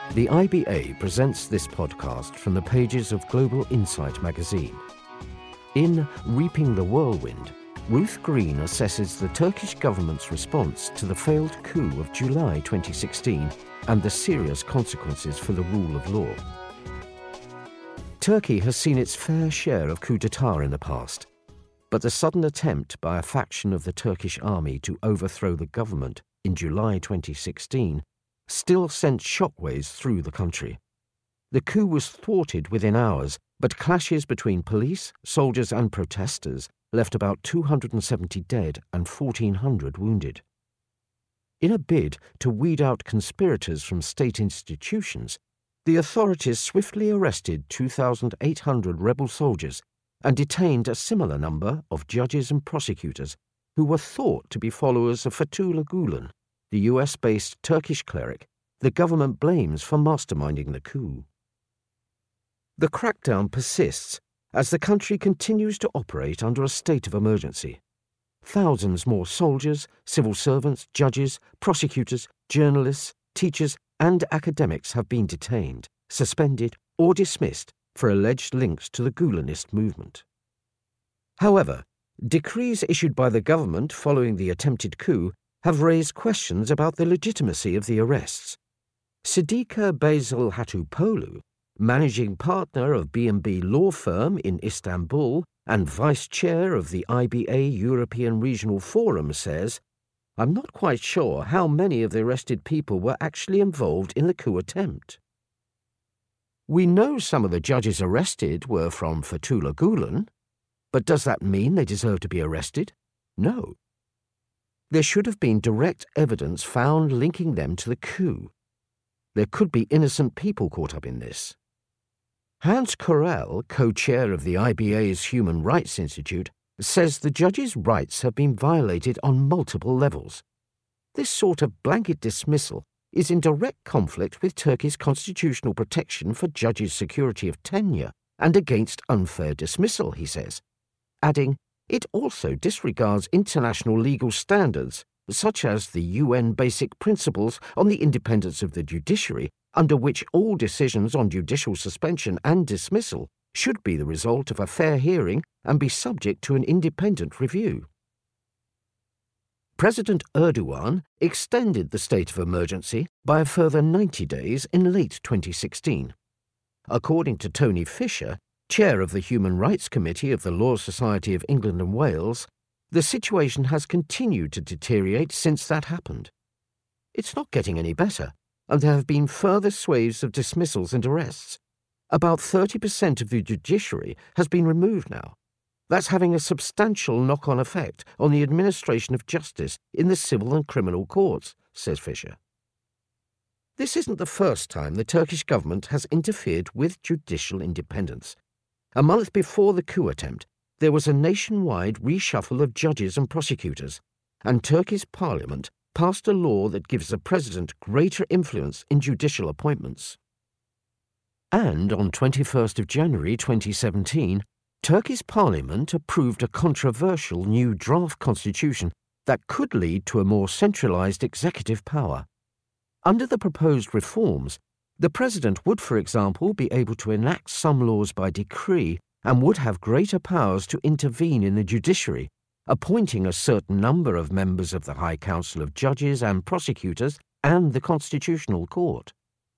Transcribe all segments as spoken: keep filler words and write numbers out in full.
The I B A presents this podcast from the pages of Global Insight magazine. In Reaping the Whirlwind, Ruth Green assesses the Turkish government's response to the failed coup of July twenty sixteen and the serious consequences for the rule of law. Turkey has seen its fair share of coups d'etat in the past, but the sudden attempt by a faction of the Turkish army to overthrow the government in July twenty sixteen still sent shockwaves through the country. The coup was thwarted within hours, but clashes between police, soldiers and protesters left about two hundred seventy dead and fourteen hundred wounded. In a bid to weed out conspirators from state institutions, the authorities swiftly arrested two thousand eight hundred rebel soldiers and detained a similar number of judges and prosecutors who were thought to be followers of Fethullah Gulen, the U S-based Turkish cleric the government blames for masterminding the coup. The crackdown persists as the country continues to operate under a state of emergency. Thousands more soldiers, civil servants, judges, prosecutors, journalists, teachers, and academics have been detained, suspended, or dismissed for alleged links to the Gulenist movement. However, decrees issued by the government following the attempted coup have raised questions about the legitimacy of the arrests. Sidika Basil Hatopoulou, managing partner of B and B law firm in Istanbul and vice chair of the I B A European Regional Forum, says, "I'm not quite sure how many of the arrested people were actually involved in the coup attempt. We know some of the judges arrested were from Fethullah Gulen, but does that mean they deserve to be arrested? No. There should have been direct evidence found linking them to the coup. There could be innocent people caught up in this." Hans Corell, co-chair of the I B A's Human Rights Institute, says the judges' rights have been violated on multiple levels. This sort of blanket dismissal is in direct conflict with Turkey's constitutional protection for judges' security of tenure and against unfair dismissal, he says, adding, it also disregards international legal standards, such as the U N Basic Principles on the Independence of the Judiciary, under which all decisions on judicial suspension and dismissal should be the result of a fair hearing and be subject to an independent review. President Erdogan extended the state of emergency by a further ninety days in late twenty sixteen. According to Tony Fisher, chair of the Human Rights Committee of the Law Society of England and Wales, the situation has continued to deteriorate since that happened. It's not getting any better, and there have been further swaves of dismissals and arrests. About thirty percent of the judiciary has been removed now. That's having a substantial knock-on effect on the administration of justice in the civil and criminal courts, says Fisher. This isn't the first time the Turkish government has interfered with judicial independence. A month before the coup attempt, there was a nationwide reshuffle of judges and prosecutors, and Turkey's parliament passed a law that gives the president greater influence in judicial appointments. And on twenty-first of January twenty seventeen, Turkey's parliament approved a controversial new draft constitution that could lead to a more centralized executive power. Under the proposed reforms, the president would, for example, be able to enact some laws by decree and would have greater powers to intervene in the judiciary, appointing a certain number of members of the High Council of Judges and Prosecutors and the Constitutional Court.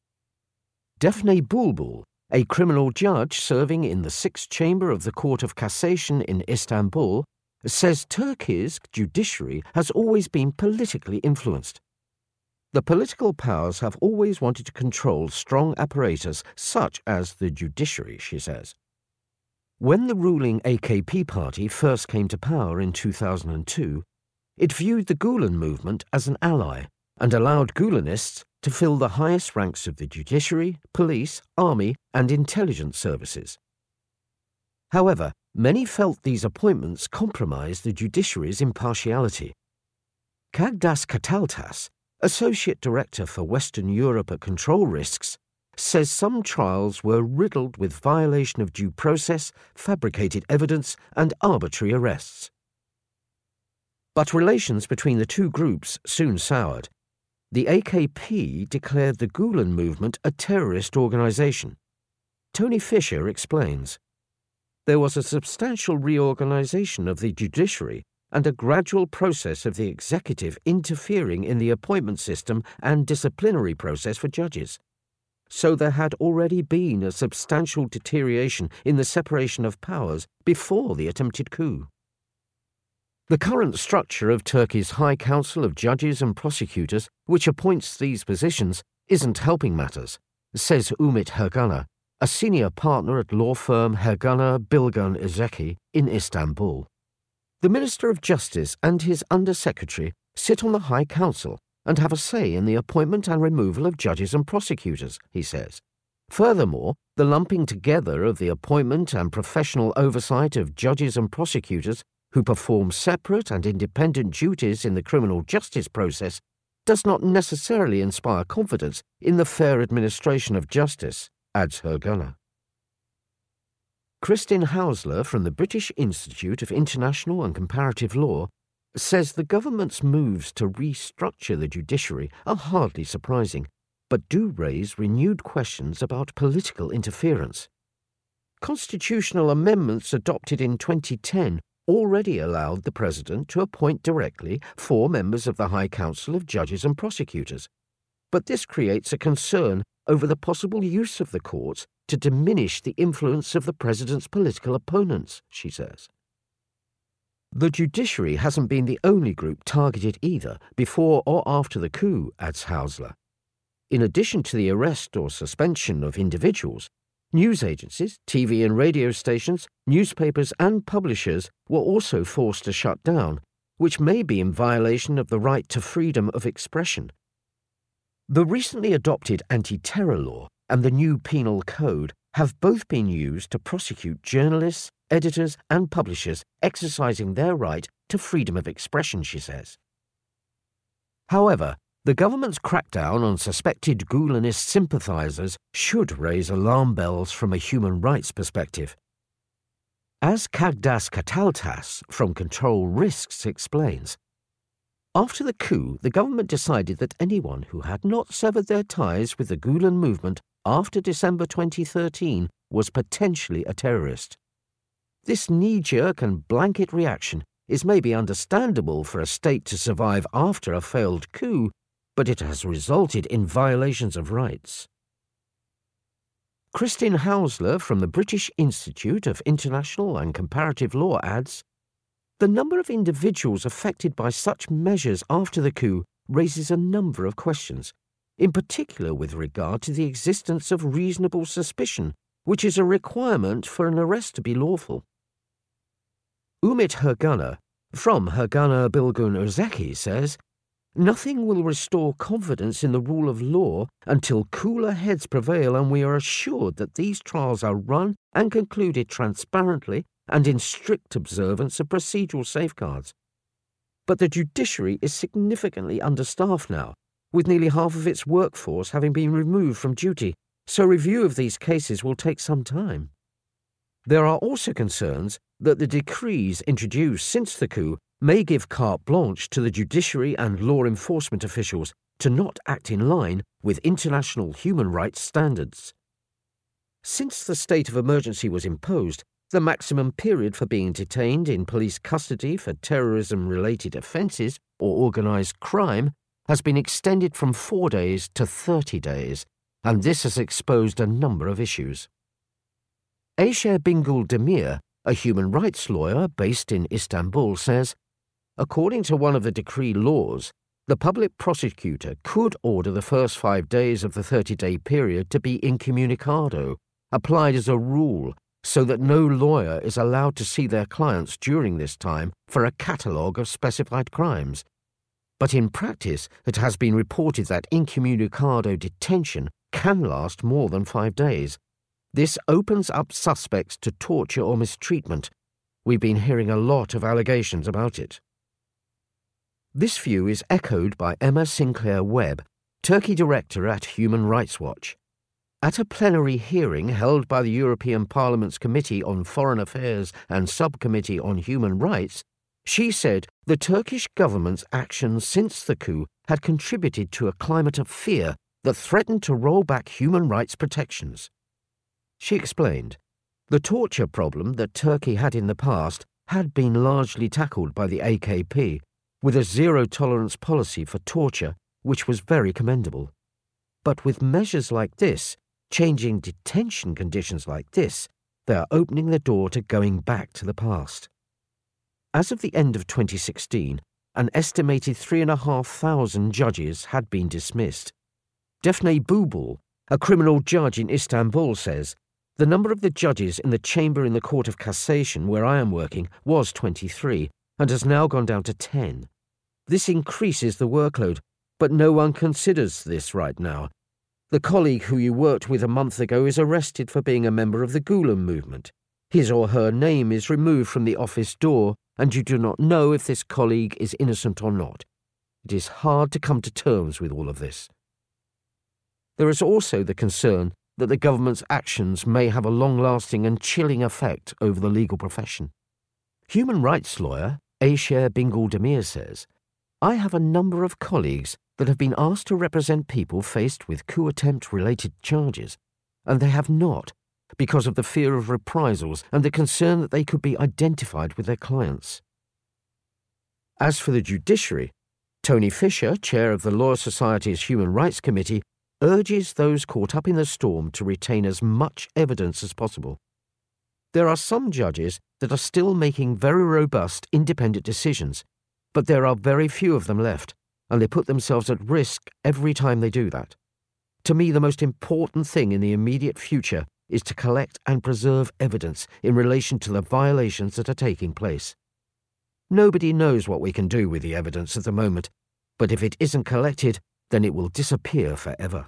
Defne Bulbul, a criminal judge serving in the Sixth Chamber of the Court of Cassation in Istanbul, says Turkey's judiciary has always been politically influenced. The political powers have always wanted to control strong apparatus such as the judiciary, she says. When the ruling A K P party first came to power in two thousand two, it viewed the Gulen movement as an ally and allowed Gulenists to fill the highest ranks of the judiciary, police, army, and intelligence services. However, many felt these appointments compromised the judiciary's impartiality. Kagdas Kataltas, Associate Director for Western Europe at Control Risks, says some trials were riddled with violation of due process, fabricated evidence, and arbitrary arrests. But relations between the two groups soon soured. The A K P declared the Gulen movement a terrorist organization. Tony Fisher explains, "There was a substantial reorganization of the judiciary and a gradual process of the executive interfering in the appointment system and disciplinary process for judges. So there had already been a substantial deterioration in the separation of powers before the attempted coup." The current structure of Turkey's High Council of Judges and Prosecutors, which appoints these positions, isn't helping matters, says Umit Hergana, a senior partner at law firm Hergana Bilgun Ezeki in Istanbul. The Minister of Justice and his Undersecretary sit on the High Council and have a say in the appointment and removal of judges and prosecutors, he says. Furthermore, the lumping together of the appointment and professional oversight of judges and prosecutors who perform separate and independent duties in the criminal justice process does not necessarily inspire confidence in the fair administration of justice, adds Hergana. Kristin Hausler from the British Institute of International and Comparative Law says the government's moves to restructure the judiciary are hardly surprising, but do raise renewed questions about political interference. Constitutional amendments adopted in twenty ten already allowed the President to appoint directly four members of the High Council of Judges and Prosecutors, but this creates a concern over the possible use of the courts to diminish the influence of the President's political opponents, she says. The judiciary hasn't been the only group targeted either, before or after the coup, adds Hausler. In addition to the arrest or suspension of individuals, news agencies, T V and radio stations, newspapers and publishers were also forced to shut down, which may be in violation of the right to freedom of expression. The recently adopted anti-terror law and the new penal code have both been used to prosecute journalists, editors and publishers exercising their right to freedom of expression, she says. However, the government's crackdown on suspected Gulenist sympathizers should raise alarm bells from a human rights perspective. As Kagdas Kataltas from Control Risks explains, after the coup, the government decided that anyone who had not severed their ties with the Gulen movement after December twenty thirteen was potentially a terrorist. This knee-jerk and blanket reaction is maybe understandable for a state to survive after a failed coup, but it has resulted in violations of rights. Kristin Hausler from the British Institute of International and Comparative Law adds, "The number of individuals affected by such measures after the coup raises a number of questions, in particular with regard to the existence of reasonable suspicion, which is a requirement for an arrest to be lawful." Umit Hergana from Hergana Bilgun Özeki says, "Nothing will restore confidence in the rule of law until cooler heads prevail and we are assured that these trials are run and concluded transparently and in strict observance of procedural safeguards. But the judiciary is significantly understaffed now, with nearly half of its workforce having been removed from duty, so review of these cases will take some time. There are also concerns that the decrees introduced since the coup may give carte blanche to the judiciary and law enforcement officials to not act in line with international human rights standards. Since the state of emergency was imposed, the maximum period for being detained in police custody for terrorism-related offences or organised crime has been extended from four days to thirty days, and this has exposed a number of issues. Ayşe Bingul Demir, a human rights lawyer based in Istanbul, says, according to one of the decree laws, the public prosecutor could order the first five days of the thirty-day period to be incommunicado, applied as a rule, so that no lawyer is allowed to see their clients during this time for a catalogue of specified crimes. But in practice, it has been reported that incommunicado detention can last more than five days. This opens up suspects to torture or mistreatment. We've been hearing a lot of allegations about it. This view is echoed by Emma Sinclair Webb, Turkey Director at Human Rights Watch. At a plenary hearing held by the European Parliament's Committee on Foreign Affairs and Subcommittee on Human Rights, she said the Turkish government's actions since the coup had contributed to a climate of fear that threatened to roll back human rights protections. She explained, the torture problem that Turkey had in the past had been largely tackled by the A K P, with a zero-tolerance policy for torture, which was very commendable. But with measures like this, changing detention conditions like this, they are opening the door to going back to the past. As of the end of twenty sixteen, an estimated three and a half thousand judges had been dismissed. Defne Bubul, a criminal judge in Istanbul, says, the number of the judges in the chamber in the Court of Cassation where I am working was twenty-three and has now gone down to ten. This increases the workload, but no one considers this right now. The colleague who you worked with a month ago is arrested for being a member of the Gulen movement. His or her name is removed from the office door, and you do not know if this colleague is innocent or not. It is hard to come to terms with all of this. There is also the concern that the government's actions may have a long-lasting and chilling effect over the legal profession. Human rights lawyer Ayşe Bingöl Demir says, I have a number of colleagues that have been asked to represent people faced with coup attempt-related charges, and they have not, because of the fear of reprisals and the concern that they could be identified with their clients. As for the judiciary, Tony Fisher, chair of the Law Society's Human Rights Committee, urges those caught up in the storm to retain as much evidence as possible. There are some judges that are still making very robust, independent decisions, but there are very few of them left, and they put themselves at risk every time they do that. To me, the most important thing in the immediate future is to collect and preserve evidence in relation to the violations that are taking place. Nobody knows what we can do with the evidence at the moment, but if it isn't collected, then it will disappear forever.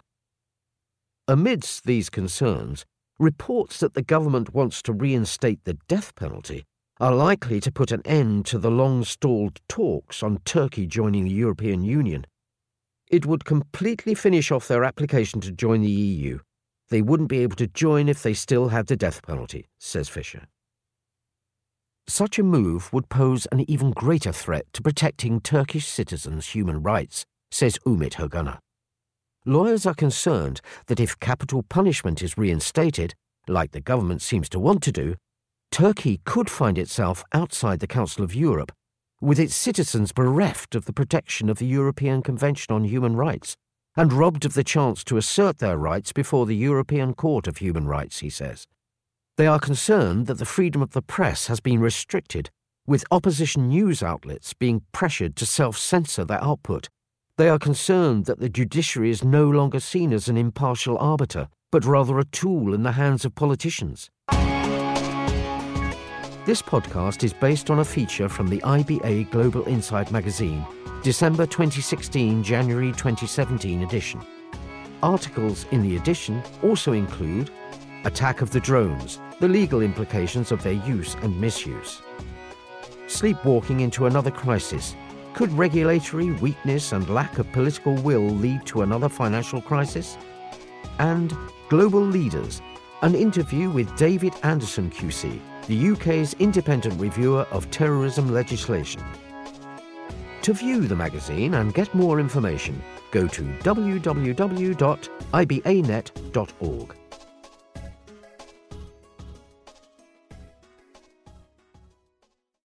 Amidst these concerns, reports that the government wants to reinstate the death penalty are likely to put an end to the long-stalled talks on Turkey joining the European Union. It would completely finish off their application to join the E U. They wouldn't be able to join if they still had the death penalty, says Fisher. Such a move would pose an even greater threat to protecting Turkish citizens' human rights, says Umit Hogana. Lawyers are concerned that if capital punishment is reinstated, like the government seems to want to do, Turkey could find itself outside the Council of Europe, with its citizens bereft of the protection of the European Convention on Human Rights and robbed of the chance to assert their rights before the European Court of Human Rights, he says. They are concerned that the freedom of the press has been restricted, with opposition news outlets being pressured to self-censor their output. They are concerned that the judiciary is no longer seen as an impartial arbiter, but rather a tool in the hands of politicians. This podcast is based on a feature from the I B A Global Insight magazine, December twenty sixteen, January twenty seventeen edition. Articles in the edition also include Attack of the Drones, the legal implications of their use and misuse. Sleepwalking into another crisis. Could regulatory weakness and lack of political will lead to another financial crisis? And Global Leaders, an interview with David Anderson Q C, the U K's independent reviewer of terrorism legislation. To view the magazine and get more information, go to w w w dot i b a net dot org.